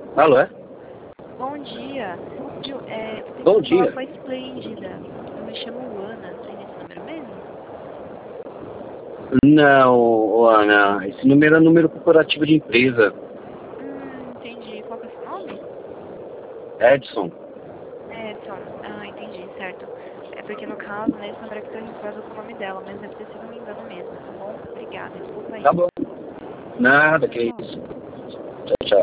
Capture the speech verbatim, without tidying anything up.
Alô, é? Bom dia. Ju, é, Bom eu dia. falo com a Esplêndida. Eu me chamo Ana. Tem esse número mesmo? Não, ô, Ana, esse número é número corporativo de empresa. Hum, entendi. Qual que é o seu nome? Edson. Edson. Ah, entendi, certo. É porque no caso, né, esse número aqui tá registrado com o nome dela, mas deve ter sido um engano mesmo, tá bom? Obrigada, desculpa aí. Tá bom. Nada, que Tchau. isso. Tchau, tchau.